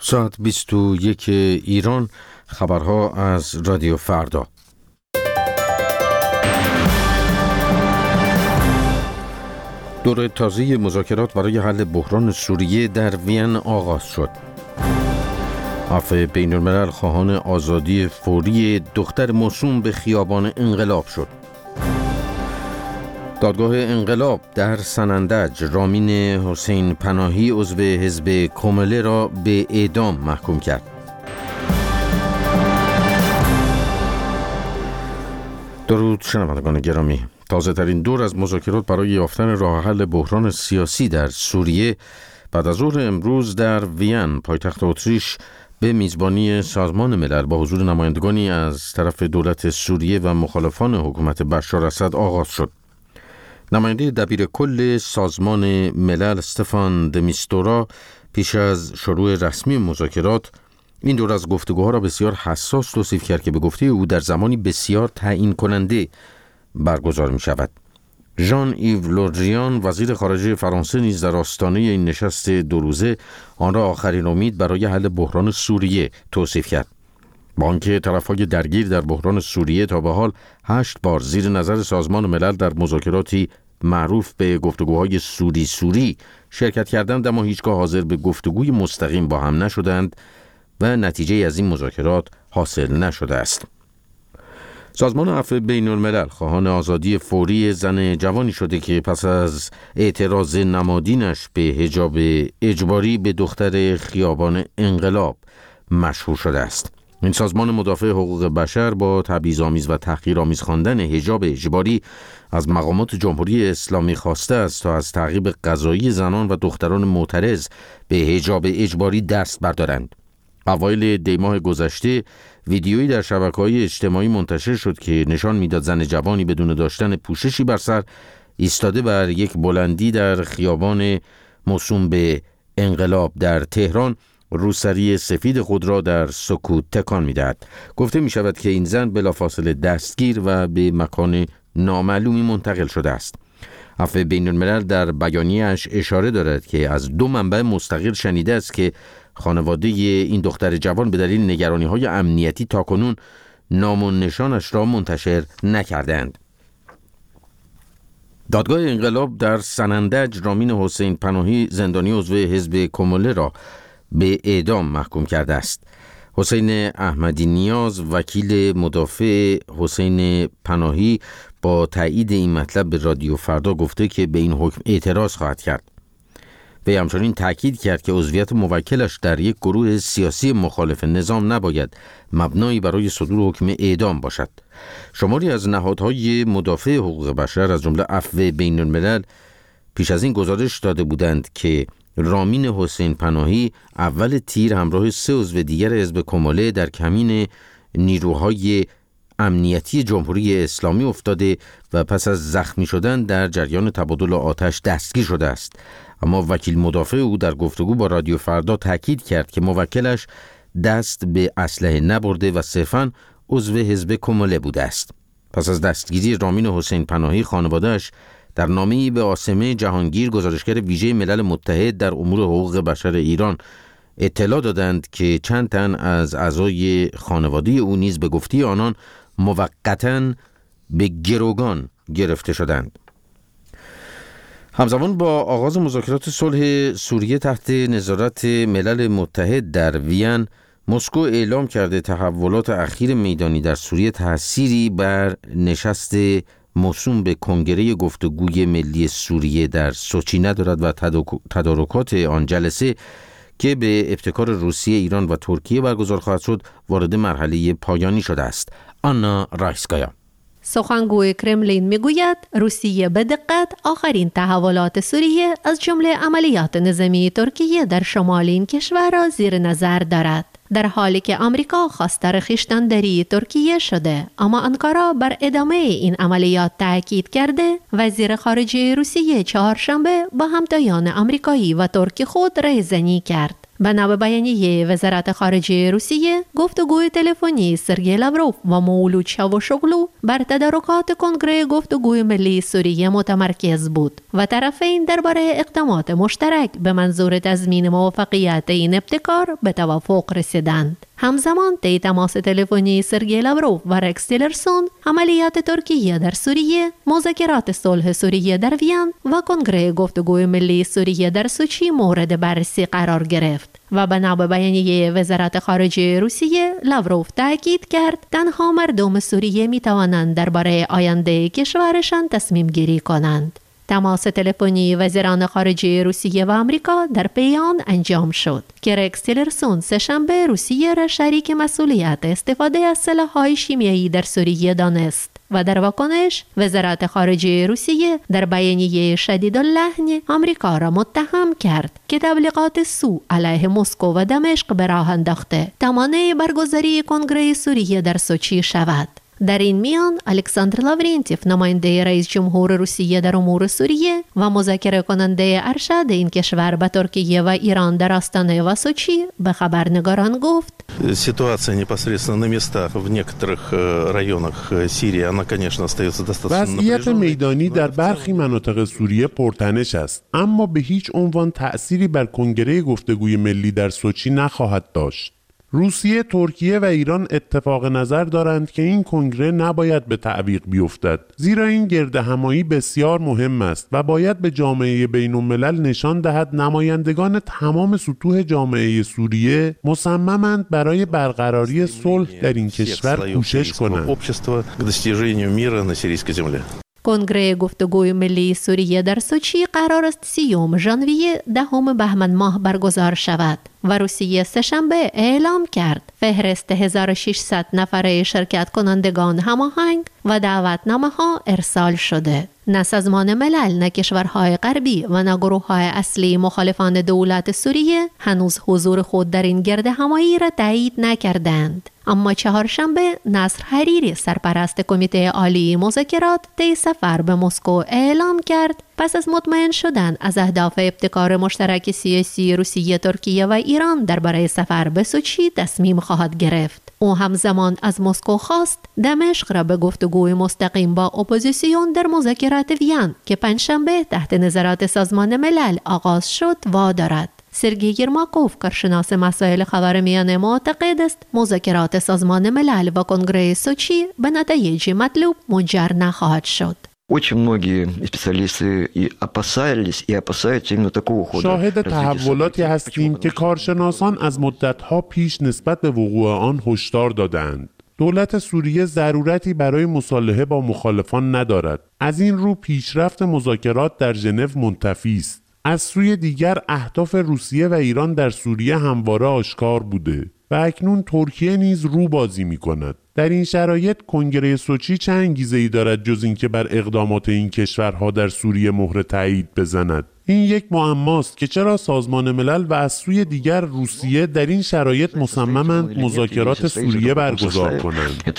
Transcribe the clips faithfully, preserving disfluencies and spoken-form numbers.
ساعت بیست و یک ایران، خبرها از رادیو فردا. دور تازه مذاکرات برای حل بحران سوریه در وین آغاز شد. عفو بین الملل خواهان آزادی فوری دختر موسوم به خیابان انقلاب شد. دادگاه انقلاب در سنندج رامین حسین پناهی عضو حزب کمله را به اعدام محکوم کرد. درود شنوندگان گرامی. تازه ترین دور از مذاکرات برای یافتن راه حل بحران سیاسی در سوریه بعد از ظهر امروز در وین پایتخت اتریش به میزبانی سازمان ملل با حضور نمایندگانی از طرف دولت سوریه و مخالفان حکومت بشار اسد آغاز شد. نماینده دبیر کل سازمان ملل استفان دمیستورا پیش از شروع رسمی مذاکرات این دور از گفتگوها را بسیار حساس توصیف کرد که به گفته او در زمانی بسیار تعیین کننده برگزار می شود. ژان ایو لودریان وزیر خارجه فرانسه نیز در آستانه این نشست دو روزه آن را آخرین امید برای حل بحران سوریه توصیف کرد. با آنکه طرف‌های درگیر در بحران سوریه تا به حال هشت بار زیر نظر سازمان ملل در مذاکراتی معروف به گفتگوهای سوری سوری شرکت کردند، اما هیچگاه حاضر به گفتگوی مستقیم با هم نشدند و نتیجه از این مذاکرات حاصل نشده است. سازمان عفو بین الملل خواهان آزادی فوری زن جوانی شده که پس از اعتراض نمادینش به حجاب اجباری به دختر خیابان انقلاب مشهور شده است. این سازمان مدافع حقوق بشر با تبعیض‌آمیز و تحقیرآمیز خواندن حجاب اجباری از مقامات جمهوری اسلامی خواسته است تا از تعقیب قضایی زنان و دختران معترض به حجاب اجباری دست بردارند. اوایل دی ماه گذشته ویدیویی در شبکه‌های اجتماعی منتشر شد که نشان می‌داد زن جوانی بدون داشتن پوششی بر سر ایستاده بر یک بلندی در خیابان موسوم به انقلاب در تهران روسری سفید خود را در سکوت تکان می‌دهد. گفته می‌شود که این زن بلافاصله دستگیر و به مکان نامعلومی منتقل شده است. عفو بین الملل در بیانیه‌اش اشاره دارد که از دو منبع مستقل شنیده است که خانواده این دختر جوان به دلیل نگرانی‌های امنیتی تاکنون نام و نشانش را منتشر نکردند. دادگاه انقلاب در سنندج رامین حسین پناهی زندانی عضو حزب کمله را به اعدام محکوم کرده است. حسین احمدی نیاز وکیل مدافع حسین پناهی با تایید این مطلب به رادیو فردا گفته که به این حکم اعتراض خواهد کرد. وی همچنین تاکید کرد که عضویت موکلش در یک گروه سیاسی مخالف نظام نباید مبنایی برای صدور حکم اعدام باشد. شماری از نهادهای مدافع حقوق بشر از جمله عفو بین الملل پیش از این گزارش داده بودند که رامین حسین پناهی اول تیر همراه سه عضو دیگر حزب کمله در کمین نیروهای امنیتی جمهوری اسلامی افتاده و پس از زخمی شدن در جریان تبادل آتش دستگیر شده است. اما وکیل مدافع او در گفتگو با رادیو فردا تاکید کرد که موکلش دست به اسلحه نبرده و صرفاً عضو حزب کمله بوده است. پس از دستگیری رامین حسین پناهی خانواده‌اش در نامه‌ای به عاصمه جهانگیر گزارشگر ویژه ملل متحد در امور حقوق بشر ایران اطلاع دادند که چند تن از اعضای خانواده او نیز به گفته آنان موقتاً به گروگان گرفته شدند. همزمان با آغاز مذاکرات صلح سوریه تحت نظارت ملل متحد در وین، مسکو اعلام کرده تحولات اخیر میدانی در سوریه تأثیری بر نشست موسوم به کنگره گفتگوی ملی سوریه در سوچی ندارد و تدارکات آن جلسه که به ابتکار روسیه، ایران و ترکیه برگزار خواهد شد وارد مرحله پایانی شده است. آنا رایسکایا سخنگوی کرملین میگوید روسیه به دقت آخرین تحولات سوریه از جمله عملیات نظامی ترکیه در شمال این کشور را زیر نظر دارد، در حالی که آمریکا خواستار خویشتن‌داری ترکیه شده، اما آنکارا بر ادامه این عملیات تاکید کرده. وزیر خارجه روسیه چهارشنبه با همتایان آمریکایی و ترکی خود ریزنی کرد. بنا به بیانیه وزارت خارجه روسیه، گفتگوی تلفنی سرگئی لاوروف و مولود چاوشوغلو بر تدارکات کنگره گفتگوی ملی سوریه متمرکز بود و طرفین درباره اقدامات مشترک به منظور تضمین موفقیت این ابتکار به توافق رسیدند. همزمان طی تماس تلفنی سرگئی لاوروف و رکس تیلرسون، عملیات ترکیه در سوریه، مذاکرات صلح سوریه در وین و کنگره گفتگوی ملی سوریه در سوچی مورد بررسی قرار گرفت و بنا به بیانیه وزارت خارجه روسیه، لاوروف تاکید کرد تنها مردم سوریه می توانند درباره آینده کشورشان تصمیم گیری کنند. تماس تلفنی وزیران خارجه روسیه و آمریکا در پی آن انجام شد که رکس تیلرسون سه‌شنبه روسیه را شریک مسئولیت استفاده از سلاح‌های شیمیایی در سوریه دانست و در واکنش وزارت خارجه روسیه در بیانیه شدیداللحن آمریکا را متهم کرد که تبلیغات سو علیه مسکو و دمشق به راه انداخته تا مانع برگزاری کنگره سوریه در سوچی شود. در این میان الکساندر لاورینتیف، نماینده رئیس جمهور روسیه در امور سوریه و مذاکره کننده ارشد این کشور با ترکیه و ایران در آستانه و سوچی به خبرنگاران گفت: Ситуация непосредственно на местах в некоторых районах Сирии, она, конечно, остается достаточно напряженной. وضعیت میدانی در برخی مناطق سوریه پرتنش است، اما به هیچ عنوان تأثیری بر کنگره گفتگوی ملی در سوچی نخواهد داشت. روسیه، ترکیه و ایران اتفاق نظر دارند که این کنگره نباید به تعویق بیفتد، زیرا این گردهمایی بسیار مهم است و باید به جامعه بین الملل نشان دهد نمایندگان تمام سطوح جامعه سوریه مصممند برای برقراری صلح در این کشور کوشش کنند. کنگره گفتگوی ملی سوریه در سوچی قرار است سیوم ژانویه دهم بهمن ماه برگزار شود و روسیه سه‌شنبه اعلام کرد فهرست هزار و ششصد نفره شرکت کنندگان هماهنگ و دعوتنامه‌ها ارسال شده. نه سازمان ملل، نه کشورهای غربی و نه گروه‌های اصلی مخالفان دولت سوریه هنوز حضور خود در این گردهمایی را تایید نکردند. اما چهارشنبه نصر حریری، سرپرست کمیته عالی مذاکرات، طی سفر به مسکو اعلام کرد پس از مطمئن شدن از اهداف ابتکار مشترک سیاسی روسیه، ترکیه و ایران درباره سفر به سوچی تصمیم خواهد گرفت. او همزمان از مسکو خواست دمشق را به گفتگوی مستقیم با اپوزیسیون در مذاکرات وین که پنجشنبه تحت نظارت سازمان ملل آغاز شد وادارد. سرگئی یرماکوف، کارشناس مسائل خاورمیانه، معتقد است مذاکرات سازمان ملل و کنگره سوچی به نتایج مطلوب منجر نخواهد شد. Очень многие специалисты и опасались, и опасаются именно такого хода. شاهد تحولاتی هستیم که کارشناسان از مدت‌ها پیش نسبت به وقوع آن هشدار دادند. دولت سوریه ضرورتی برای مصالحه با مخالفان ندارد. از این رو پیشرفت مذاکرات در ژنو منتفی است. از سوی دیگر اهداف روسیه و ایران در سوریه همواره آشکار بوده و اکنون ترکیه نیز رو بازی می کند. در این شرایط کنگره سوچی چه انگیزه‌ای دارد جز اینکه بر اقدامات این کشورها در سوریه مهر تایید بزند؟ این یک معماست که چرا سازمان ملل و از سوی دیگر روسیه در این شرایط مصممند مذاکرات سوریه برگزار کنند.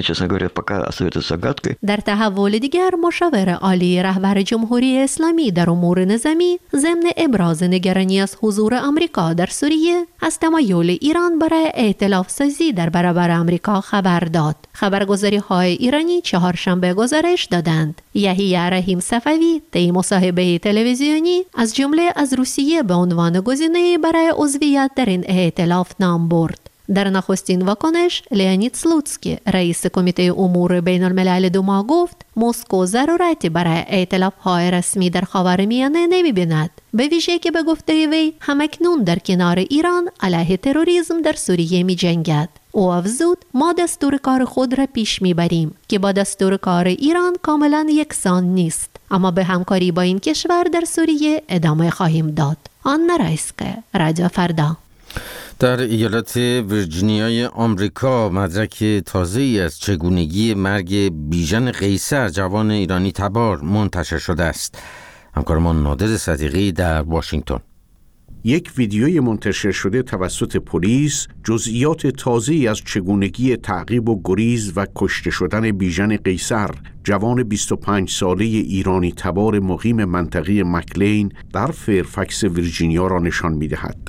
در تحول دیگر، مشاور عالی رهبر جمهوری اسلامی در امور نظامی ضمن ابراز نگرانی از حضور آمریکا در سوریه از تمایل ایران برای ائتلاف سازی در برابر آمریکا خبر داد. خبرگزاری های ایرانی چهارشنبه گزارش دادند یحیی رحیم صفوی طی مصاحبه تلویزیونی از جمله از روسیه به عنوان گزینه برای عضویت در این ائتلاف نام برد. در نخستین واکنش، لئونید سلوتسکی، رئیس کمیته امور بین الملل دوما، گفت مسکو ضرورتی برای ائتلاف‌های رسمی در خاورمیانه نمی‌بیند، به ویژه که به گفته وی همکنون در کنار ایران علیه تروریسم در سوریه می‌جنگد. او افزود ما دستور کار خود را پیش میبریم که با دستور کار ایران کاملا یکسان نیست، اما به همکاری با این کشور در سوریه ادامه خواهیم داد. آنا رایسکه، رادیو فردا. در ایالت ویرجینیای آمریکا مدرک تازه‌ای از چگونگی مرگ بیژن قیصر، جوان ایرانی تبار، منتشر شده است. همکارمان نادر صدیقی در واشنگتن. یک ویدیوی منتشر شده توسط پلیس جزئیات تازه‌ای از چگونگی تعقیب و گریز و کشته شدن بیژن قیصر، جوان بیست و پنج ساله ایرانی تبار مقیم منطقه مکلین در فرفکس ویرجینیا را نشان می‌دهد.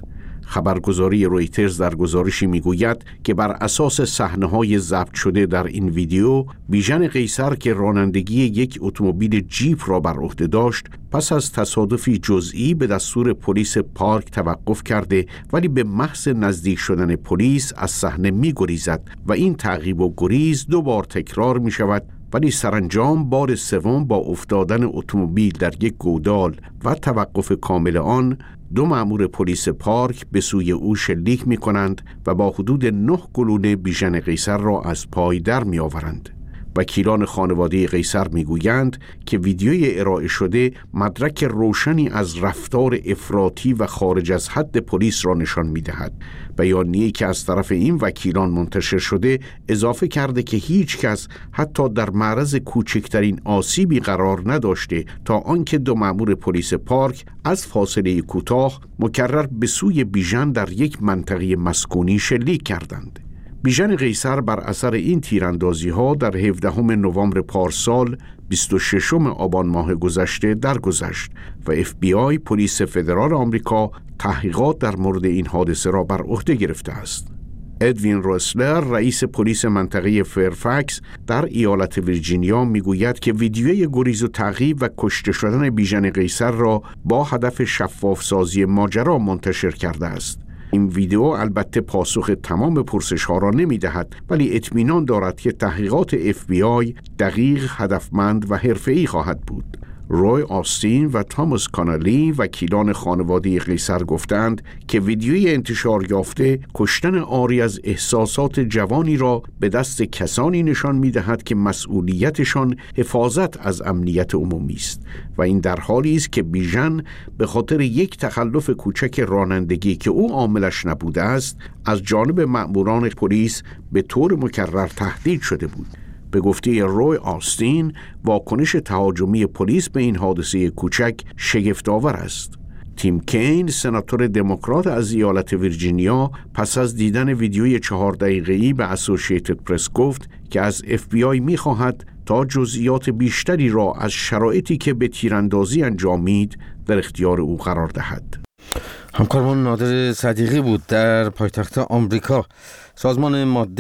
خبرگزاری رویترز در گزارشی میگوید که بر اساس صحنه‌های ضبط شده در این ویدیو، بیژن قیصر که رانندگی یک اتومبیل جیپ را بر عهده داشت، پس از تصادفی جزئی به دستور پلیس پارک توقف کرده، ولی به محض نزدیک شدن پلیس از صحنه می‌گریزد و این تعقیب و گریز دو بار تکرار می‌شود، ولی سرانجام بار سوم با افتادن اتومبیل در یک گودال و توقف کامل آن، دو مأمور پلیس پارک به سوی او شلیک می کنند و با حدود نه گلوله بیژن قیصر را از پای در می آورند. وکیلان خانواده قیصر می گویند که ویدیوی ارائه شده مدرک روشنی از رفتار افراطی و خارج از حد پلیس را نشان می دهد. بیانیه‌ای که از طرف این وکیلان منتشر شده اضافه کرده که هیچ کس حتی در معرض کوچکترین آسیبی قرار نداشته تا آنکه دو مأمور پلیس پارک از فاصله کوتاه مکرر به سوی بیژن در یک منطقه مسکونی شلیک کردند. بیژن قیصر بر اثر این تیراندازی‌ها در هفدهم نوامبر پارسال بیست و ششم آبان ماه گذشته درگذشت و اف بی آی پلیس فدرال آمریکا تحقیقات در مورد این حادثه را بر عهده گرفته است. ادوین روسلر، رئیس پلیس منطقه فرفکس در ایالت ویرجینیا میگوید که ویدیوی گریز و تعقیب و کشته شدن بیژن قیصر را با هدف شفاف سازی ماجرا منتشر کرده است. این ویدیو البته پاسخ تمام پرسش‌ها را نمی‌دهد، ولی اطمینان دارد که تحقیقات اف بی آی دقیق، هدفمند و حرفه‌ای خواهد بود. روی آستین و تاماس کانالی، وکیلان خانواده قیصر، گفتند که ویدیوی انتشار یافته کشتن عاری از احساسات جوانی را به دست کسانی نشان می‌دهد که مسئولیتشان حفاظت از امنیت عمومی است و این در حالی است که بیژن به خاطر یک تخلف کوچک رانندگی که او عاملش نبوده است، از جانب مأموران پلیس به طور مکرر تهدید شده بود. به گفته روی آستین، واکنش تهاجمی پلیس به این حادثه کوچک شگفت‌آور است. تیم کین، سناتور دموکرات از ایالت ویرجینیا، پس از دیدن ویدیوی چهار دقیقه‌ای به اسوسییتد پرس گفت که از اف بی آی می‌خواهد تا جزئیات بیشتری را از شرایطی که به تیراندازی انجامید در اختیار او قرار دهد. همکارمان نادر صدیقی بود در پایتخت آمریکا. سازمان ماده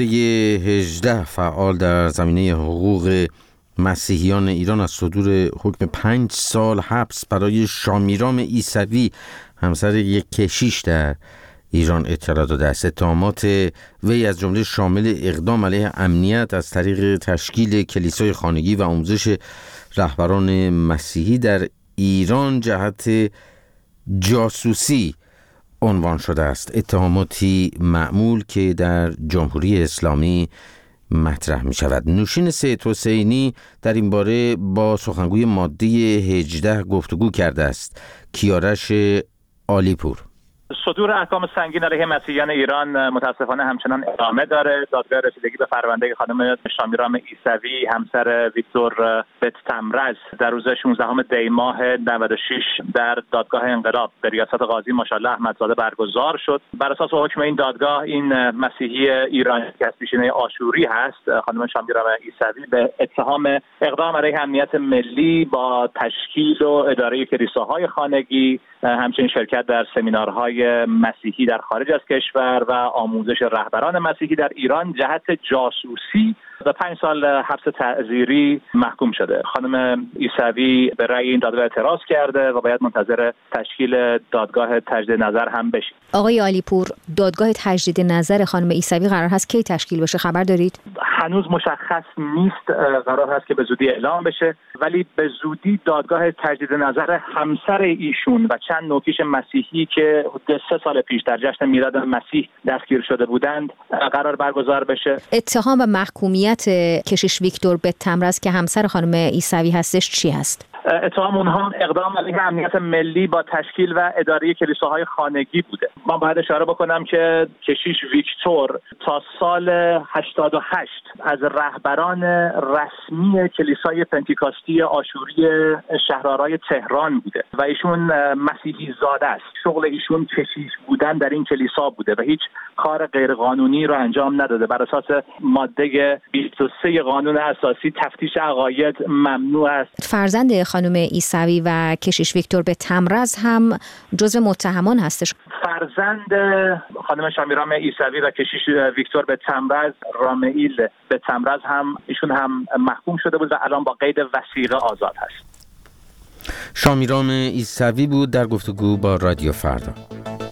هجده، فعال در زمینه حقوق مسیحیان ایران، از صدور حکم پنج سال حبس برای شامیرام عیسوی، همسر یک کشیش در ایران، اطلاع داده است. اتهامات وی از جمله شامل اقدام علیه امنیت از طریق تشکیل کلیسای خانگی و آموزش رهبران مسیحی در ایران جهت جاسوسی عنوان شده است. اتهاماتی معمول که در جمهوری اسلامی مطرح می شود. نوشین سید حسینی در این باره با سخنگوی ماده هجده گفتگو کرده است. کیارش عالیپور: صدور احکام سنگین علیه مسیحیان ایران متاسفانه همچنان ادامه داره. دادگاه رسیدگی به پرونده خانم شامیرام عیسوی، همسر ویکتور بتتمرز، در روز شانزدهم دی ماه نود و شش در دادگاه انقلاب به ریاست قاضی ماشاءالله احمدزاده برگزار شد. بر اساس حکم این دادگاه، این مسیحی ایرانی که از پیشینه آشوری هست، خانم شامیرام عیسوی، به اتهام اقدام علیه امنیت ملی با تشکیل و اداره کلیساهای خانگی، همچنین شرکت در سمینارهای مسیحی در خارج از کشور و آموزش رهبران مسیحی در ایران جهت جاسوسی و پنج سال حبس تعزیری محکوم شده. خانم عیسوی به رأی این دادگاه اعتراض کرده و باید منتظر تشکیل دادگاه تجدید نظر هم بشه. آقای عالیپور، دادگاه تجدید نظر خانم عیسوی قرار هست کی تشکیل بشه؟ خبر دارید؟ هنوز مشخص نیست. قرار هست که به زودی اعلام بشه، ولی به زودی دادگاه تجدید نظر همسر ایشون و چند نوکیش مسیحی که حدود سه سال پیش در جشن میلاد مسیح دستگیر شده بودند قرار برگزار بشه. اتهام و محکومیت کشیش ویکتور بتتمرز که همسر خانم عیسوی هستش چی هست؟ اتهام اونها اقدام علیه امنیت ملی با تشکیل و اداره کلیساهای خانگی بوده. من باید اشاره بکنم که کشیش ویکتور تا سال هشتاد و هشت از رهبران رسمی کلیسای پنتیکاستی آشوری شهرآرای تهران بوده و ایشون مسیحی زاده است. شغل ایشون کشیش بودن در این کلیسا بوده و هیچ کار غیرقانونی را انجام نداده. بر اساس ماده بیست و سه قانون اساسی تفتیش عقاید ممنوع است. فرزند خانم عیسوی و کشیش ویکتور به تمرز هم جزو متهمان هستش. فرزند خانم شامیرام عیسوی و کشیش ویکتور به تمرز، رامئیل به تمرز، هم ایشون هم محکوم شده بود و الان با قید وثیقه آزاد هست. شامیرام عیسوی بود در گفتگو با رادیو فردا.